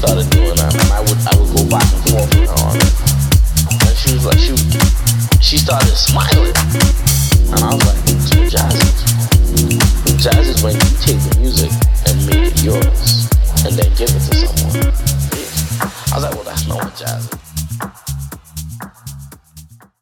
started doing that, and I would go back and forth with her on it. And she was like, she started smiling, and I was like, that's what jazz is. Jazz is when you take the music and make it yours, and then give it to someone. I was like, well, that's not what jazz is.